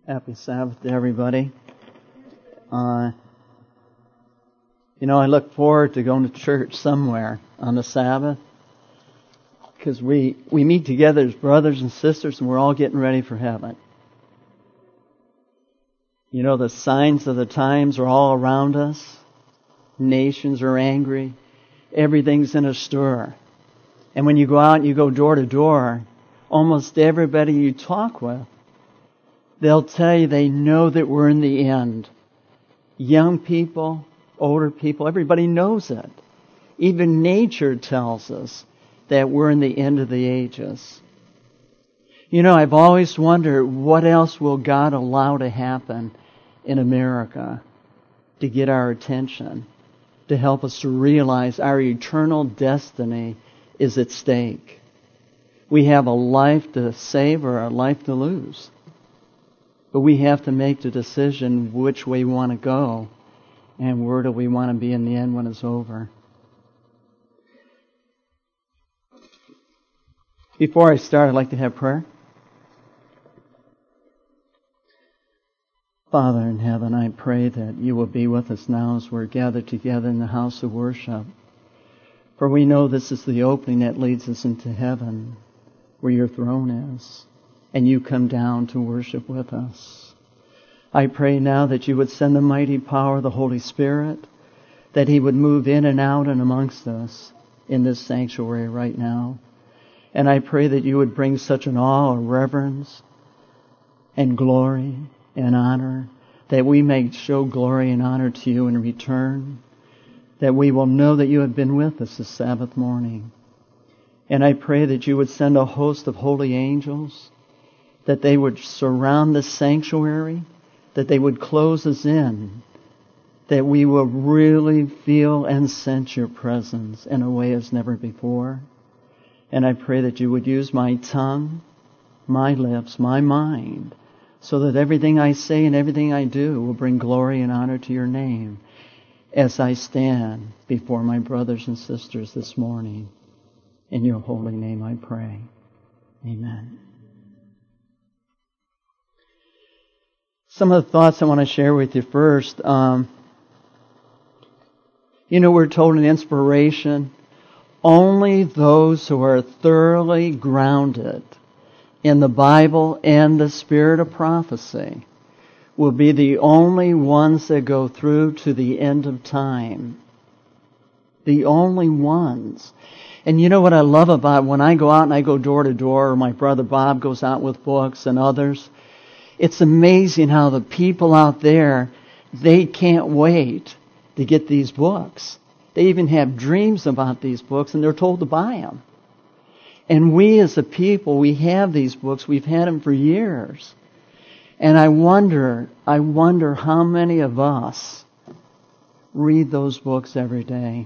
Happy Sabbath to everybody. I look forward to going to church somewhere on the Sabbath because we meet together as brothers and sisters and we're all getting ready for heaven. You know, the signs of the times are all around us. Nations are angry. Everything's in a stir. And when you go out and you go door to door, almost everybody you talk with, they'll tell you they know that we're in the end. Young people, older people, everybody knows it. Even nature tells us that we're in the end of the ages. You know, I've always wondered what else will God allow to happen in America to get our attention, to help us to realize our eternal destiny is at stake. We have a life to save or a life to lose. But we have to make the decision which way we want to go and where do we want to be in the end when it's over. Before I start, I'd like to have prayer. Father in heaven, I pray that you will be with us now as we're gathered together in the house of worship. For we know this is the opening that leads us into heaven, where your throne is. And you come down to worship with us. I pray now that you would send the mighty power of the Holy Spirit, that He would move in and out and amongst us in this sanctuary right now. And I pray that you would bring such an awe of reverence and glory and honor, that we may show glory and honor to you in return, that we will know that you have been with us this Sabbath morning. And I pray that you would send a host of holy angels, that they would surround this sanctuary, that they would close us in, that we will really feel and sense your presence in a way as never before. And I pray that you would use my tongue, my lips, my mind, so that everything I say and everything I do will bring glory and honor to your name as I stand before my brothers and sisters this morning. In your holy name I pray. Amen. Some of the thoughts I want to share with you first. We're told in inspiration, only those who are thoroughly grounded in the Bible and the spirit of prophecy will be the only ones that go through to the end of time. The only ones. And you know what I love about when I go out and I go door to door, or my brother Bob goes out with books and others, it's amazing how the people out there, they can't wait to get these books. They even have dreams about these books and they're told to buy them. And we as a people, we have these books. We've had them for years. And I wonder how many of us read those books every day.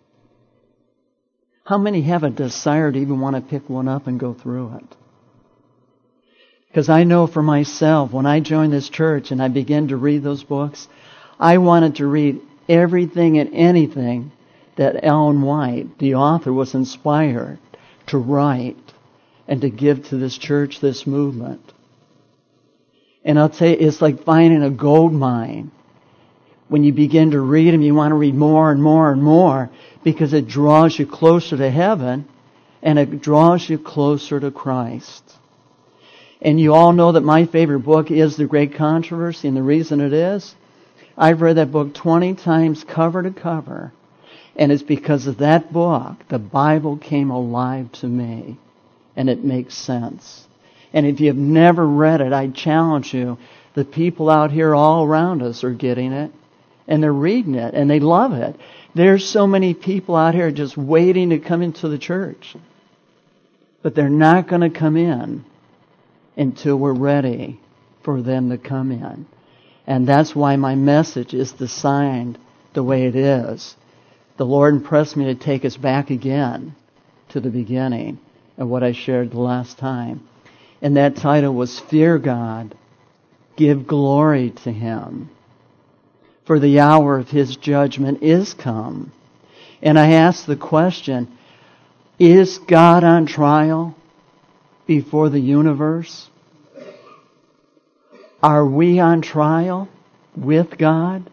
How many have a desire to even want to pick one up and go through it? Because I know for myself, when I joined this church and I began to read those books, I wanted to read everything and anything that Ellen White, the author, was inspired to write and to give to this church, this movement. And I'll tell you, it's like finding a gold mine. When you begin to read them, you want to read more and more and more because it draws you closer to heaven and it draws you closer to Christ. And you all know that my favorite book is The Great Controversy, and the reason it is, I've read that book 20 times cover to cover, and it's because of that book, the Bible came alive to me, and it makes sense. And if you have never read it, I challenge you, the people out here all around us are getting it, and they're reading it, and they love it. There's so many people out here just waiting to come into the church, but they're not going to come in until we're ready for them to come in. And that's why my message is designed the way it is. The Lord impressed me to take us back again to the beginning of what I shared the last time. And that title was Fear God, Give Glory to Him. For the hour of His judgment is come. And I asked the question, is God on trial before the universe? Are we on trial with God?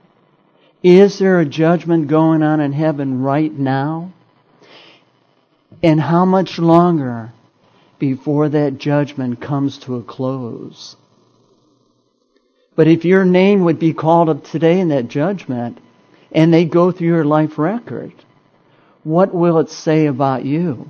Is there a judgment going on in heaven right now? And how much longer before that judgment comes to a close? But if your name would be called up today in that judgment, and they go through your life record, what will it say about you?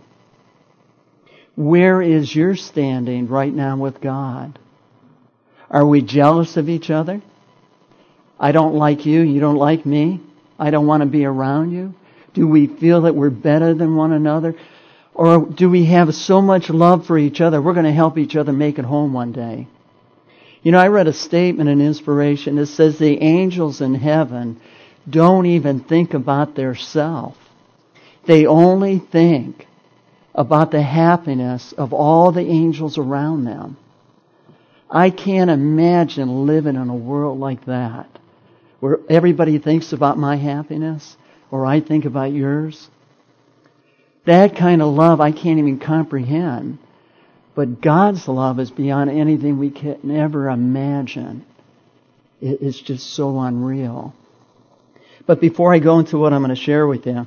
Where is your standing right now with God? Are we jealous of each other? I don't like you, you don't like me. I don't want to be around you. Do we feel that we're better than one another? Or do we have so much love for each other, we're going to help each other make it home one day? You know, I read a statement in Inspiration that says the angels in heaven don't even think about their self. They only think about the happiness of all the angels around them. I can't imagine living in a world like that, where everybody thinks about my happiness, or I think about yours. That kind of love I can't even comprehend. But God's love is beyond anything we can ever imagine. It's just so unreal. But before I go into what I'm going to share with you,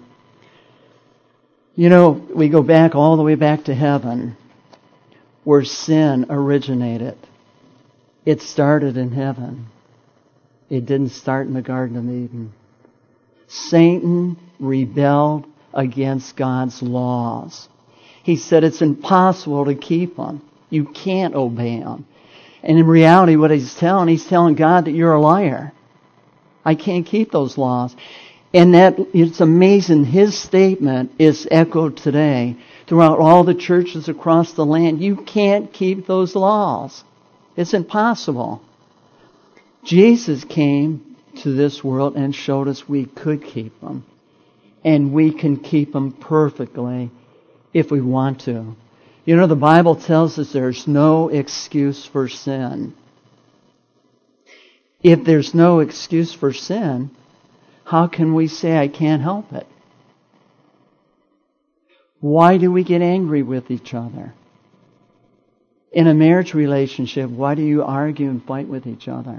you know, we go back all the way back to heaven, where sin originated. It started in heaven. It didn't start in the Garden of Eden. Satan rebelled against God's laws. He said it's impossible to keep them. You can't obey them. And in reality, what he's telling God that you're a liar. I can't keep those laws. And that, it's amazing, his statement is echoed today throughout all the churches across the land. You can't keep those laws. It's impossible. Jesus came to this world and showed us we could keep them. And we can keep them perfectly if we want to. You know, the Bible tells us there's no excuse for sin. If there's no excuse for sin, how can we say I can't help it? Why do we get angry with each other? In a marriage relationship, why do you argue and fight with each other?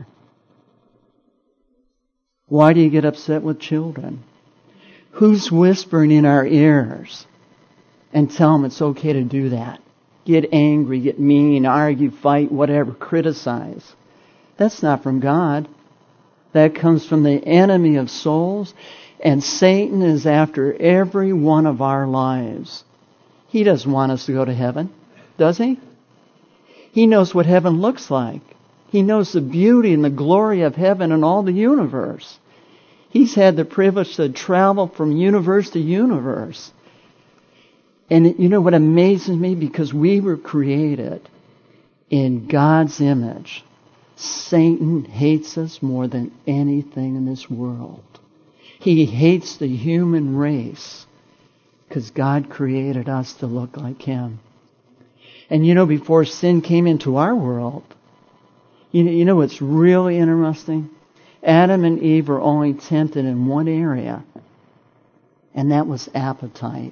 Why do you get upset with children? Who's whispering in our ears and tell them it's okay to do that? Get angry, get mean, argue, fight, whatever, criticize. That's not from God. That comes from the enemy of souls, and Satan is after every one of our lives. He doesn't want us to go to heaven, does he? He knows what heaven looks like. He knows the beauty and the glory of heaven and all the universe. He's had the privilege to travel from universe to universe. And you know what amazes me? Because we were created in God's image. Satan hates us more than anything in this world. He hates the human race because God created us to look like Him. And you know, before sin came into our world, you know what's really interesting? Adam and Eve were only tempted in one area, and that was appetite.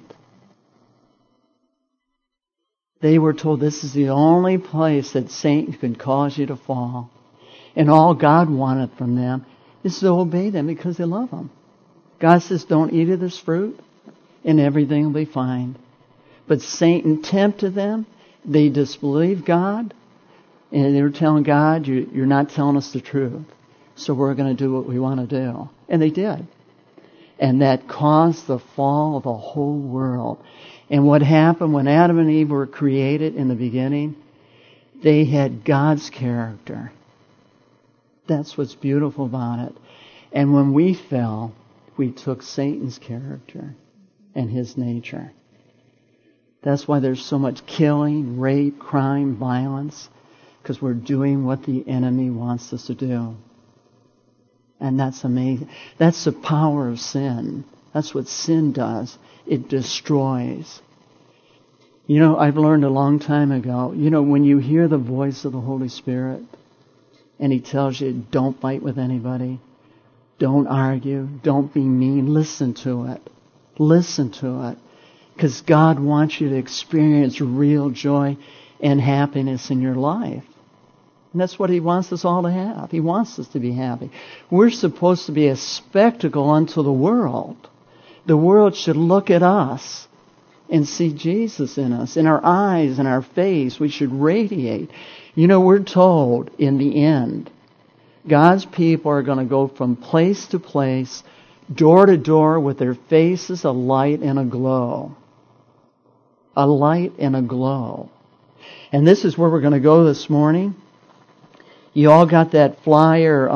They were told this is the only place that Satan could cause you to fall. And all God wanted from them is to obey them because they love Him. God says, don't eat of this fruit and everything will be fine. But Satan tempted them. They disbelieved God. And they were telling God, you're not telling us the truth. So we're going to do what we want to do. And they did. And that caused the fall of the whole world. And what happened when Adam and Eve were created in the beginning, they had God's character. That's what's beautiful about it. And when we fell, we took Satan's character and his nature. That's why there's so much killing, rape, crime, violence, because we're doing what the enemy wants us to do. And that's amazing. That's the power of sin. That's what sin does. It destroys. You know, I've learned a long time ago, you know, when you hear the voice of the Holy Spirit and He tells you, don't fight with anybody, don't argue, don't be mean, listen to it. Listen to it. Because God wants you to experience real joy and happiness in your life. And that's what He wants us all to have. He wants us to be happy. We're supposed to be a spectacle unto the world. The world should look at us and see Jesus in us, in our eyes, in our face. We should radiate. You know, we're told in the end, God's people are going to go from place to place, door to door, with their faces alight and aglow. A light and a glow. And this is where we're going to go this morning. You all got that flyer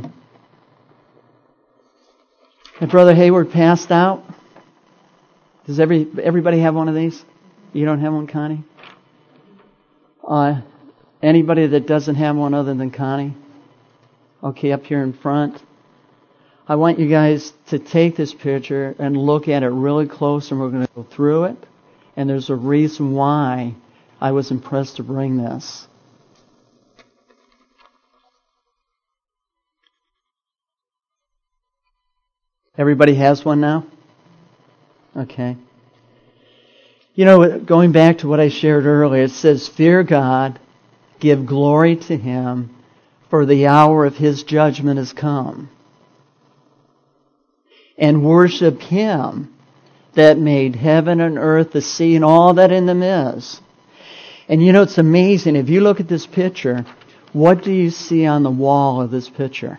that Brother Hayward passed out? Does everybody have one of these? You don't have one, Connie? Anybody that doesn't have one other than Connie? Okay, up here in front. I want you guys to take this picture and look at it really close, and we're going to go through it. And there's a reason why I was impressed to bring this. Everybody has one now? Okay. You know, going back to what I shared earlier, it says, fear God, give glory to Him, for the hour of His judgment has come. And worship Him that made heaven and earth, the sea, and all that in them is. And you know, it's amazing. If you look at this picture, what do you see on the wall of this picture?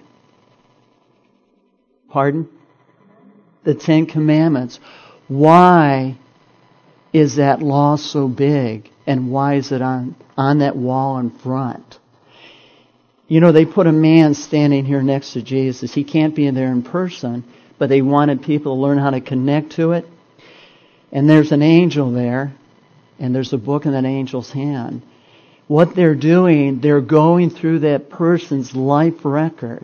Pardon? The Ten Commandments. Why is that law so big? And why is it on that wall in front? You know, they put a man standing here next to Jesus. He can't be there in person, but they wanted people to learn how to connect to it. And there's an angel there, and there's a book in that angel's hand. What they're doing, they're going through that person's life record.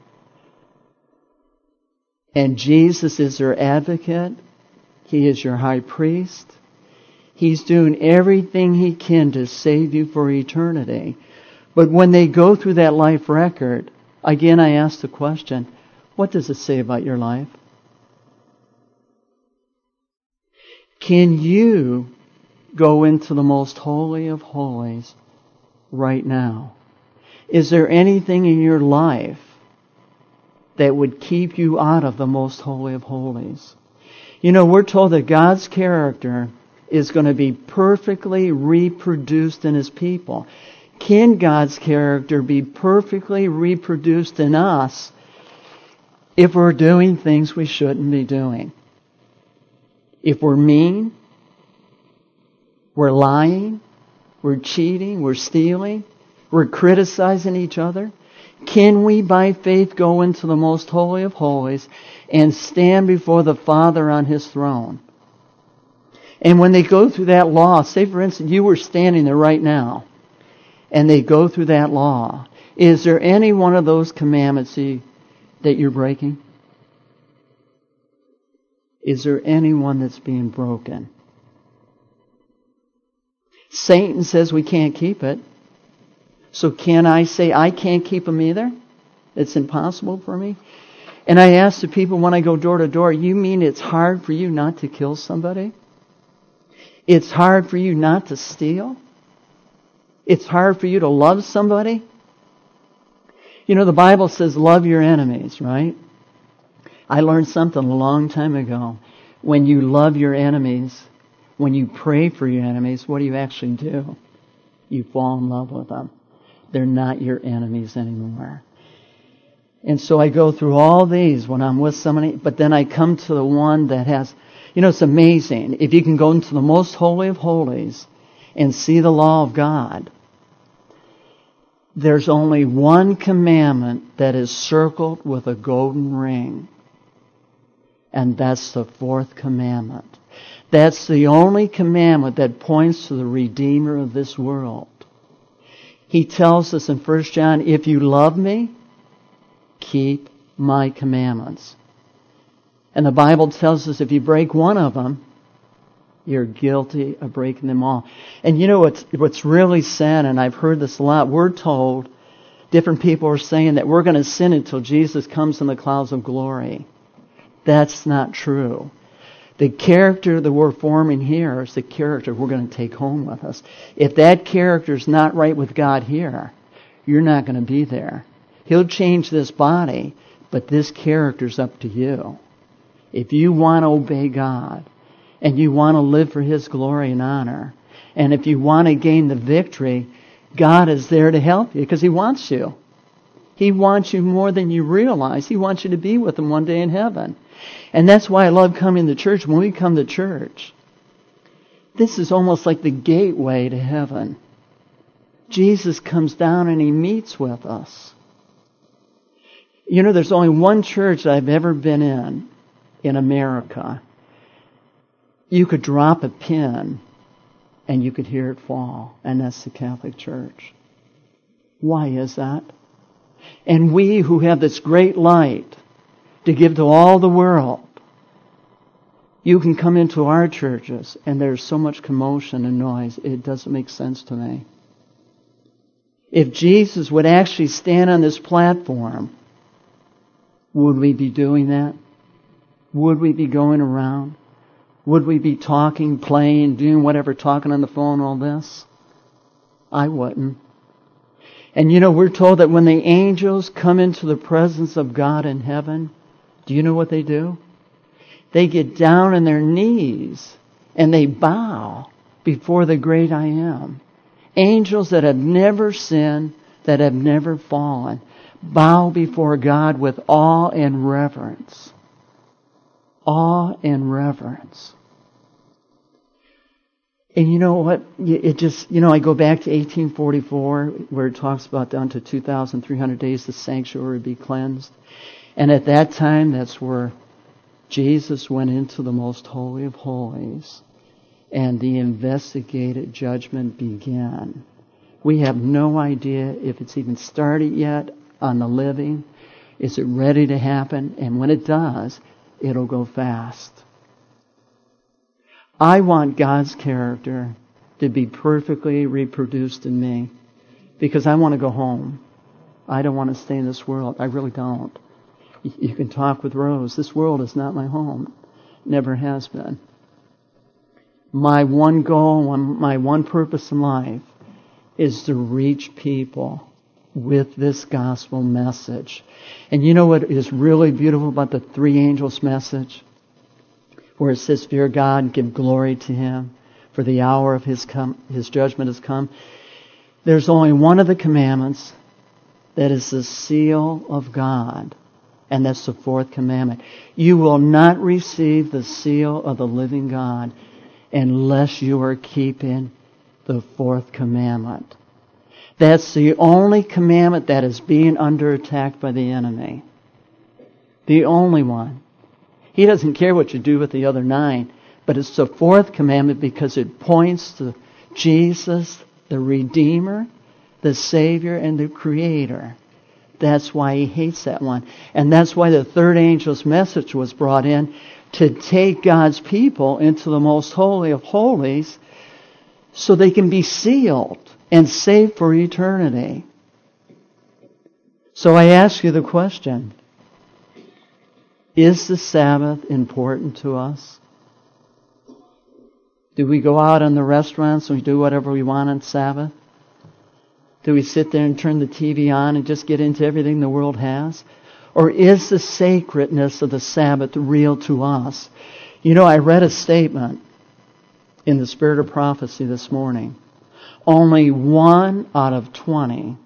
And Jesus is their advocate. He is your high priest. He's doing everything He can to save you for eternity. But when they go through that life record, again I ask the question, what does it say about your life? Can you go into the most holy of holies right now? Is there anything in your life that would keep you out of the most holy of holies? You know, we're told that God's character is going to be perfectly reproduced in His people. Can God's character be perfectly reproduced in us if we're doing things we shouldn't be doing? If we're mean, we're lying, we're cheating, we're stealing, we're criticizing each other, can we by faith go into the most holy of holies and stand before the Father on His throne? And when they go through that law, say for instance you were standing there right now, and they go through that law, is there any one of those commandments that you're breaking? Is there any one that's being broken? Satan says we can't keep it. So can I say I can't keep them either? It's impossible for me. And I ask the people when I go door to door, you mean it's hard for you not to kill somebody? It's hard for you not to steal? It's hard for you to love somebody? You know, the Bible says love your enemies, right? I learned something a long time ago. When you love your enemies, when you pray for your enemies, what do you actually do? You fall in love with them. They're not your enemies anymore. And so I go through all these when I'm with somebody, but then I come to the one that has, you know, it's amazing. If you can go into the most holy of holies and see the law of God, there's only one commandment that is circled with a golden ring. And that's the fourth commandment. That's the only commandment that points to the Redeemer of this world. He tells us in 1 John, if you love me, keep my commandments. And the Bible tells us if you break one of them, you're guilty of breaking them all. And you know what's really sad, and I've heard this a lot, we're told, different people are saying that we're going to sin until Jesus comes in the clouds of glory. That's not true. The character that we're forming here is the character we're going to take home with us. If that character is not right with God here, you're not going to be there. He'll change this body, but this character's up to you. If you want to obey God, and you want to live for His glory and honor, and if you want to gain the victory, God is there to help you because He wants you. He wants you more than you realize. He wants you to be with Him one day in heaven. And that's why I love coming to church. When we come to church, this is almost like the gateway to heaven. Jesus comes down and He meets with us. You know, there's only one church I've ever been in America. You could drop a pin and you could hear it fall, and that's the Catholic Church. Why is that? And we who have this great light to give to all the world, you can come into our churches and there's so much commotion and noise, it doesn't make sense to me. If Jesus would actually stand on this platform, would we be doing that? Would we be going around? Would we be talking, playing, doing whatever, talking on the phone, all this? I wouldn't. And you know, we're told that when the angels come into the presence of God in heaven, do you know what they do? They get down on their knees and they bow before the great I Am. Angels that have never sinned, that have never fallen, bow before God with awe and reverence. Awe and reverence. And you know what? It just, you know, I go back to 1844 where it talks about down to 2,300 days the sanctuary would be cleansed. And at that time, that's where Jesus went into the most holy of holies and the investigated judgment began. We have no idea if it's even started yet on the living. Is it ready to happen? And when it does, it'll go fast. I want God's character to be perfectly reproduced in me because I want to go home. I don't want to stay in this world. I really don't. You can talk with Rose. This world is not my home. Never has been. My one goal, my one purpose in life is to reach people with this gospel message. And you know what is really beautiful about the three angels' message? Where it says, fear God and give glory to Him, for the hour of His judgment has come. There's only one of the commandments that is the seal of God, and that's the fourth commandment. You will not receive the seal of the living God unless you are keeping the fourth commandment. That's the only commandment that is being under attack by the enemy. The only one. He doesn't care what you do with the other 9, but it's the fourth commandment because it points to Jesus, the Redeemer, the Savior, and the Creator. That's why He hates that one. And that's why the third angel's message was brought in to take God's people into the most holy of holies so they can be sealed and saved for eternity. So I ask you the question, is the Sabbath important to us? Do we go out in the restaurants and we do whatever we want on Sabbath? Do we sit there and turn the TV on and just get into everything the world has? Or is the sacredness of the Sabbath real to us? You know, I read a statement in the Spirit of Prophecy this morning. Only 1 out of 20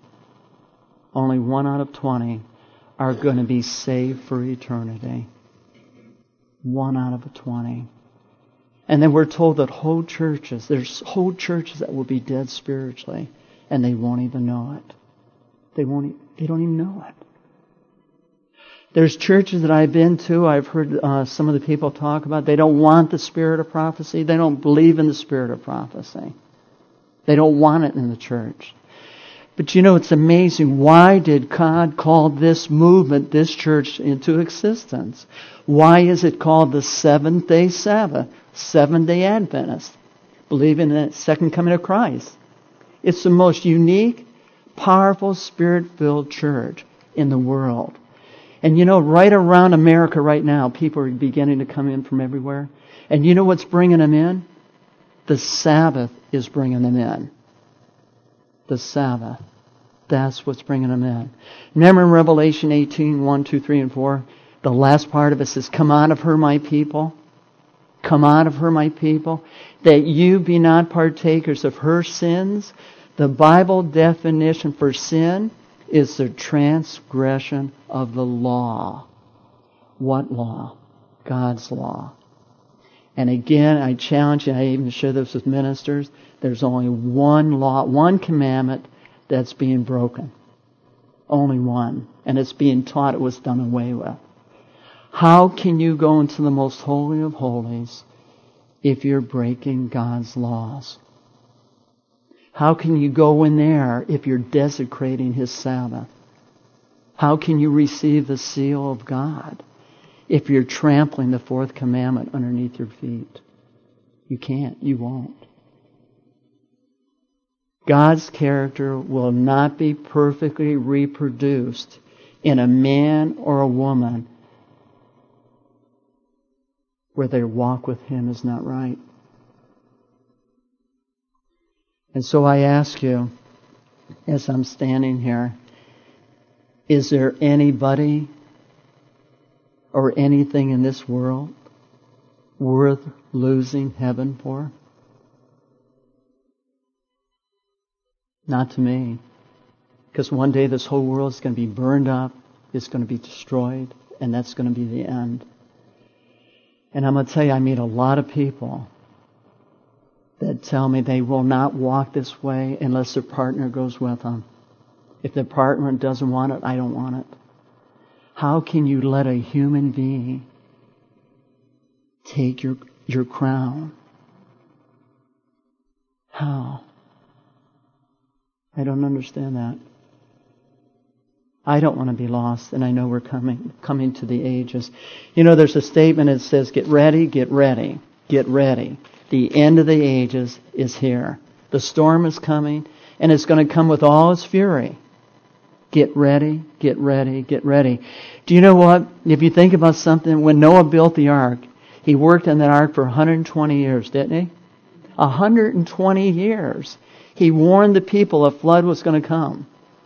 are going to be saved for eternity. 1 out of 20. And then we're told that there's whole churches that will be dead spiritually, and they won't even know it. They don't even know it. There's churches that I've been to, I've heard some of the people talk about, they don't want the spirit of prophecy. They don't believe in the spirit of prophecy. They don't want it in the church. But you know, it's amazing. Why did God call this movement, this church, into existence? Why is it called the Seventh-day Sabbath? Seventh-day Adventist. Believing in the second coming of Christ. It's the most unique, powerful, spirit-filled church in the world. And you know, right around America right now, people are beginning to come in from everywhere. And you know what's bringing them in? The Sabbath is bringing them in. The Sabbath. That's what's bringing them in. Remember in Revelation 18, 1, 2, 3, and 4, the last part of it says, come out of her, my people. Come out of her, my people, that you be not partakers of her sins. The Bible definition for sin is the transgression of the law. What law? God's law. And again, I challenge you, I even share this with ministers, there's only one law, one commandment that's being broken. Only one. And it's being taught it was done away with. How can you go into the most holy of holies if you're breaking God's laws? How can you go in there if you're desecrating His Sabbath? How can you receive the seal of God if you're trampling the fourth commandment underneath your feet? You can't. You won't. God's character will not be perfectly reproduced in a man or a woman where their walk with Him is not right. And so I ask you, as I'm standing here, is there anybody or anything in this world worth losing heaven for? Not to me. Because one day this whole world is going to be burned up, it's going to be destroyed, and that's going to be the end. And I'm going to tell you, I meet a lot of people that tell me they will not walk this way unless their partner goes with them. If their partner doesn't want it, I don't want it. How can you let a human being take your crown? How? I don't understand that. I don't want to be lost, and I know we're coming to the ages. You know, there's a statement that says, get ready, get ready, get ready. The end of the ages is here. The storm is coming, and it's going to come with all its fury. Get ready, get ready, get ready. Do you know what? If you think about something, when Noah built the ark, he worked on that ark for 120 years, didn't he? 120 years. He warned the people a flood was going to come.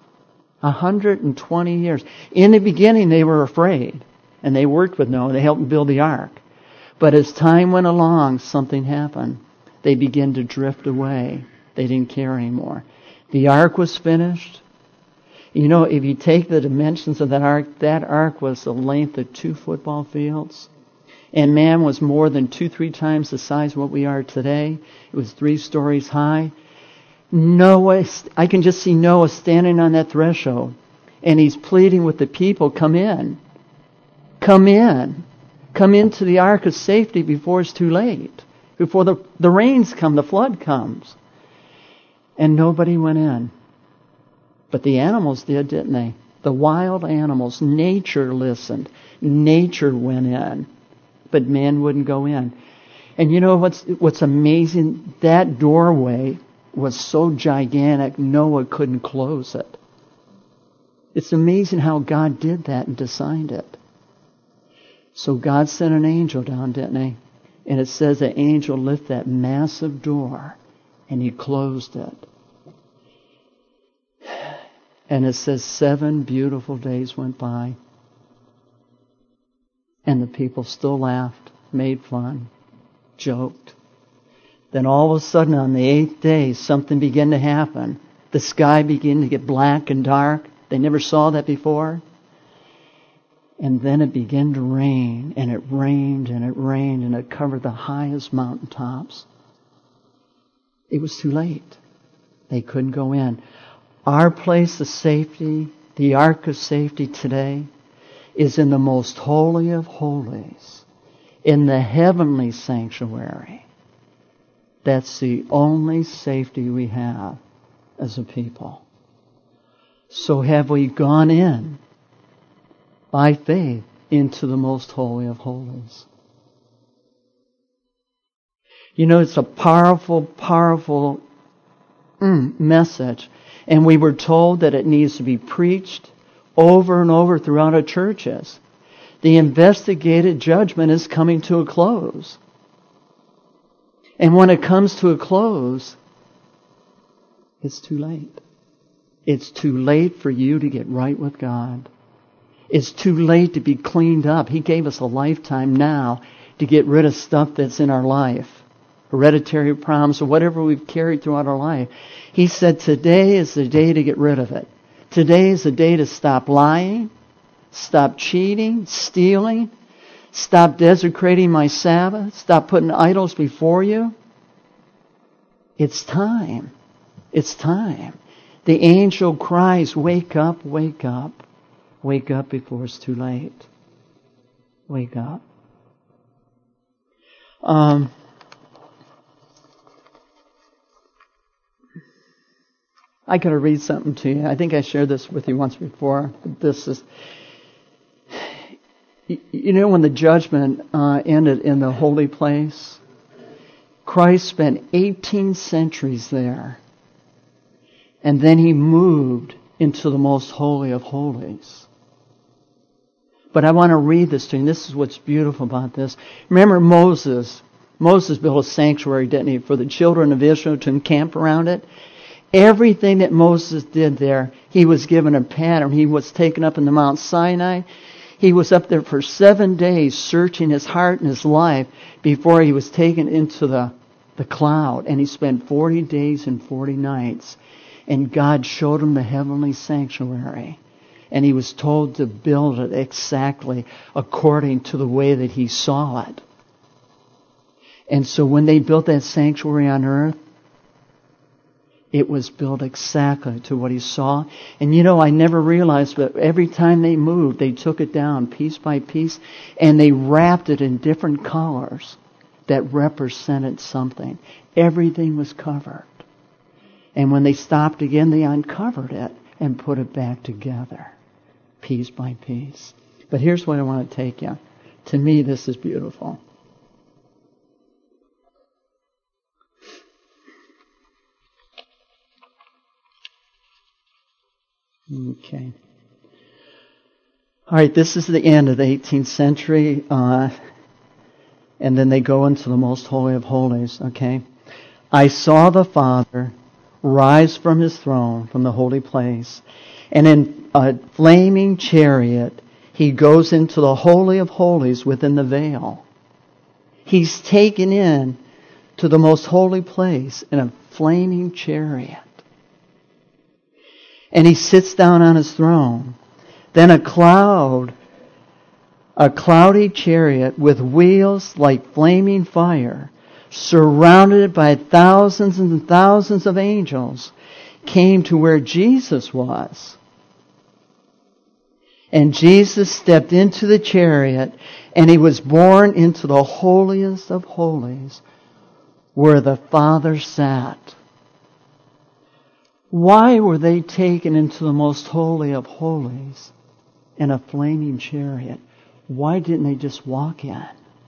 120 years. In the beginning, they were afraid. And they worked with Noah. They helped him build the ark. But as time went along, something happened. They began to drift away. They didn't care anymore. The ark was finished. You know, if you take the dimensions of that ark was the length of 2 football fields. And man was more than 2-3 times the size of what we are today. It was 3 stories high. Noah, I can just see Noah standing on that threshold, and he's pleading with the people, come in. Come in. Come into the ark of safety before it's too late. Before the rains come, the flood comes. And nobody went in. But the animals did, didn't they? The wild animals. Nature listened. Nature went in. But man wouldn't go in. And you know what's amazing? That doorway was so gigantic, Noah couldn't close it. It's amazing how God did that and designed it. So God sent an angel down, didn't He? And it says the angel lifted that massive door and He closed it. And it says 7 beautiful days went by. And the people still laughed, made fun, joked. Then all of a sudden on the 8th day, something began to happen. The sky began to get black and dark. They never saw that before. And then it began to rain, and it rained, and it rained, and it covered the highest mountaintops. It was too late. They couldn't go in. Our place of safety, the ark of safety today, is in the most holy of holies, in the heavenly sanctuary. That's the only safety we have as a people. So have we gone in by faith into the most holy of holies? You know, it's a powerful, powerful message. And we were told that it needs to be preached over and over throughout our churches. The investigated judgment is coming to a close. And when it comes to a close, it's too late. It's too late for you to get right with God. It's too late to be cleaned up. He gave us a lifetime now to get rid of stuff that's in our life. Hereditary problems or whatever we've carried throughout our life. He said today is the day to get rid of it. Today is the day to stop lying, stop cheating, stealing, stop desecrating my Sabbath, stop putting idols before you. It's time. It's time. The angel cries, wake up, wake up. Wake up before it's too late. Wake up. I got to read something to you. I think I shared this with you once before. This is, when the judgment ended in the holy place, Christ spent 18 centuries there. And then He moved into the most holy of holies. But I want to read this to you. And this is what's beautiful about this. Remember Moses. Moses built a sanctuary, didn't he, for the children of Israel to encamp around it. Everything that Moses did there, he was given a pattern. He was taken up in the Mount Sinai. He was up there for 7 days searching his heart and his life before he was taken into the cloud. And he spent 40 days and 40 nights. And God showed him the heavenly sanctuary. And he was told to build it exactly according to the way that he saw it. And so when they built that sanctuary on earth, it was built exactly to what he saw. And I never realized, but every time they moved, they took it down piece by piece, and they wrapped it in different colors that represented something. Everything was covered. And when they stopped again, they uncovered it and put it back together, piece by piece. But here's what I want to take you. To me, this is beautiful. Okay. All right, this is the end of the 18th century, and then they go into the most holy of holies, okay? I saw the Father rise from His throne, from the holy place, and in a flaming chariot, He goes into the holy of holies within the veil. He's taken in to the most holy place in a flaming chariot. And He sits down on His throne. Then a cloudy chariot with wheels like flaming fire, surrounded by thousands and thousands of angels, came to where Jesus was. And Jesus stepped into the chariot, and He was borne into the holiest of holies, where the Father sat. Why were they taken into the most holy of holies in a flaming chariot? Why didn't they just walk in?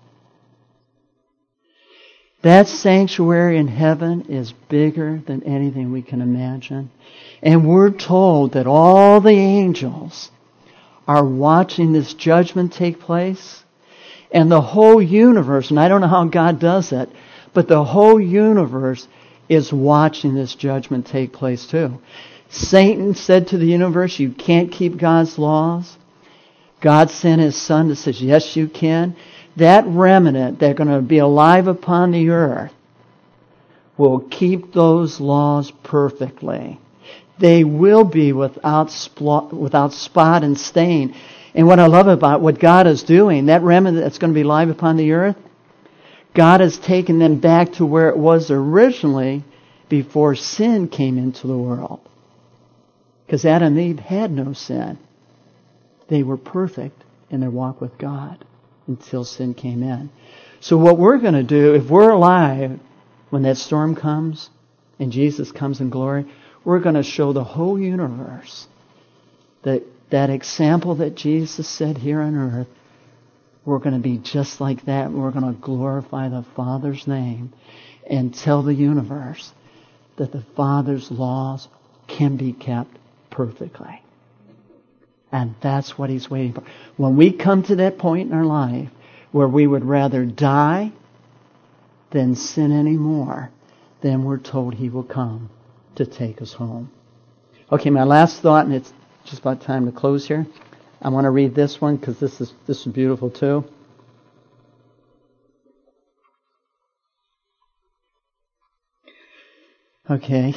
That sanctuary in heaven is bigger than anything we can imagine. And we're told that all the angels are watching this judgment take place. And the whole universe, and I don't know how God does it, but the whole universe is watching this judgment take place too. Satan said to the universe, you can't keep God's laws. God sent His Son that says, yes, you can. That remnant, they're going to be alive upon the earth, will keep those laws perfectly. They will be without spot and stain. And what I love about what God is doing, that remnant that's going to be alive upon the earth, God has taken them back to where it was originally before sin came into the world. Because Adam and Eve had no sin. They were perfect in their walk with God until sin came in. So what we're going to do, if we're alive when that storm comes and Jesus comes in glory, we're going to show the whole universe that example that Jesus said here on earth. We're going to be just like that. We're going to glorify the Father's name and tell the universe that the Father's laws can be kept perfectly. And that's what He's waiting for. When we come to that point in our life where we would rather die than sin anymore, then we're told He will come to take us home. Okay, my last thought, and it's just about time to close here. I want to read this one because this is beautiful too. Okay.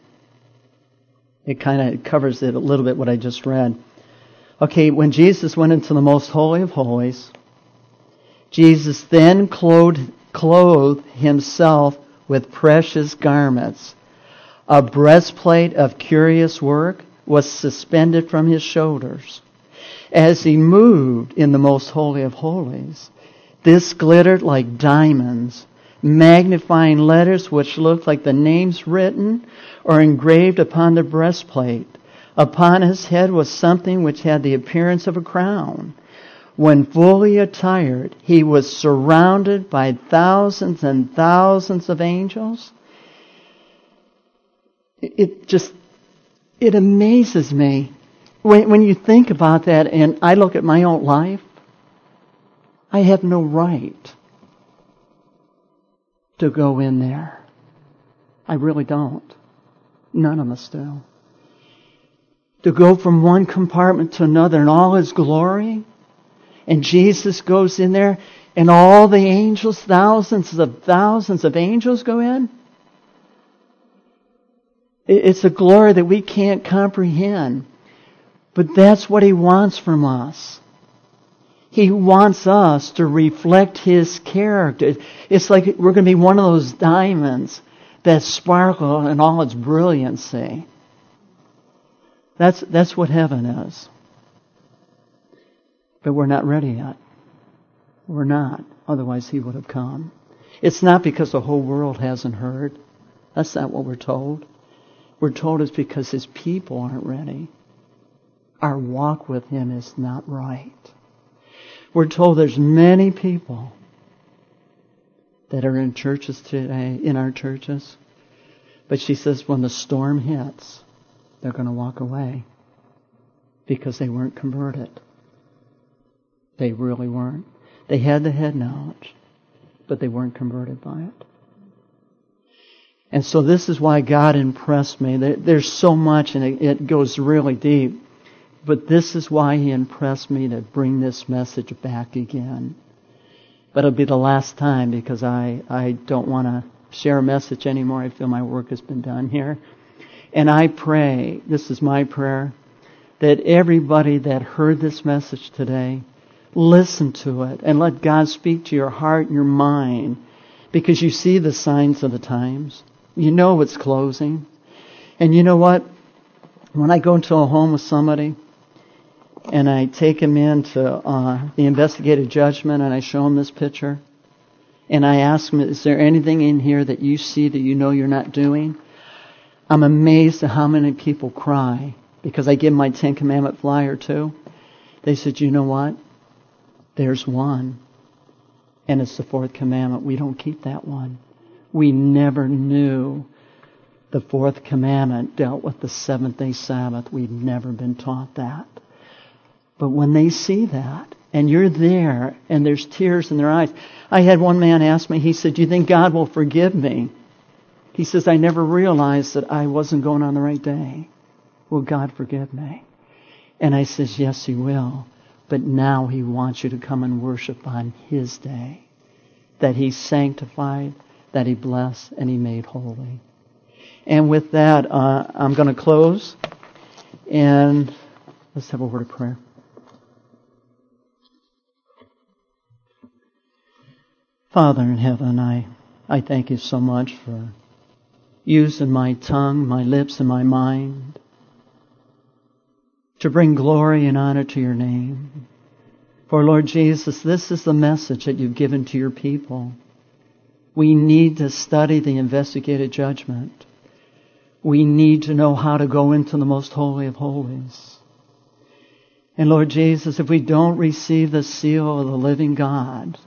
It kind of covers it a little bit what I just read. Okay, when Jesus went into the most holy of holies, Jesus then clothed himself with precious garments. A breastplate of curious work was suspended from his shoulders. As he moved in the most holy of holies, this glittered like diamonds, magnifying letters which looked like the names written or engraved upon the breastplate. Upon his head was something which had the appearance of a crown. When fully attired, he was surrounded by thousands and thousands of angels. It amazes me when you think about that, and I look at my own life. I have no right to go in there. I really don't. None of us do. To go from one compartment to another in all His glory, and Jesus goes in there, and all the angels, thousands of angels go in. It's a glory that we can't comprehend. But that's what He wants from us. He wants us to reflect His character. It's like we're going to be one of those diamonds that sparkle in all its brilliancy. That's what heaven is. But we're not ready yet. We're not. Otherwise He would have come. It's not because the whole world hasn't heard. That's not what we're told. We're told it's because His people aren't ready. Our walk with Him is not right. We're told there's many people that are in churches today, in our churches. But she says when the storm hits, they're going to walk away because they weren't converted. They really weren't. They had the head knowledge, but they weren't converted by it. And so this is why God impressed me. There's so much, and it goes really deep. But this is why He impressed me to bring this message back again. But it'll be the last time because I don't want to share a message anymore. I feel my work has been done here. And I pray, this is my prayer, that everybody that heard this message today, listen to it and let God speak to your heart and your mind, because you see the signs of the times. You know it's closing. And you know what? When I go into a home with somebody and I take them into the investigative judgment and I show them this picture and I ask them, is there anything in here that you see that you know you're not doing? I'm amazed at how many people cry because I give my 10 Commandment flyer too. They said, you know what? There's one. And it's the 4th commandment. We don't keep that one. We never knew the 4th commandment dealt with the 7th-day Sabbath. We've never been taught that. But when they see that, and you're there, and there's tears in their eyes. I had one man ask me, he said, do you think God will forgive me? He says, I never realized that I wasn't going on the right day. Will God forgive me? And I says, yes, He will. But now He wants you to come and worship on His day. That He sanctified, that He blessed, and He made holy. And with that, I'm going to close. And let's have a word of prayer. Father in heaven, I thank You so much for using my tongue, my lips, and my mind to bring glory and honor to Your name. For Lord Jesus, this is the message that You've given to Your people. We need to study the investigative judgment. We need to know how to go into the most holy of holies. And Lord Jesus, if we don't receive the seal of the living God,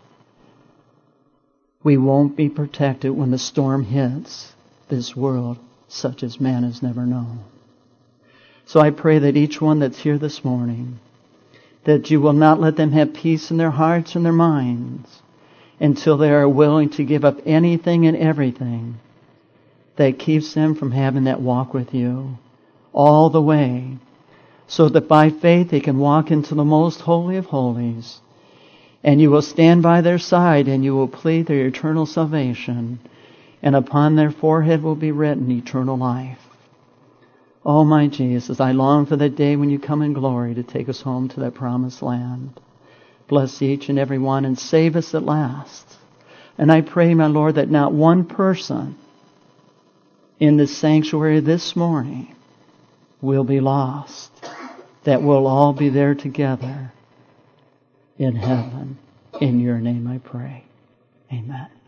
we won't be protected when the storm hits this world such as man has never known. So I pray that each one that's here this morning, that You will not let them have peace in their hearts and their minds until they are willing to give up anything and everything that keeps them from having that walk with You, all the way, so that by faith they can walk into the most holy of holies. And you will stand by their side and you will plead their eternal salvation. And upon their forehead will be written eternal life. Oh my Jesus, I long for that day when you come in glory to take us home to that promised land. Bless each and every one and save us at last. And I pray, my Lord, that not one person in this sanctuary this morning will be lost. That we'll all be there together in heaven. In your name I pray. Amen.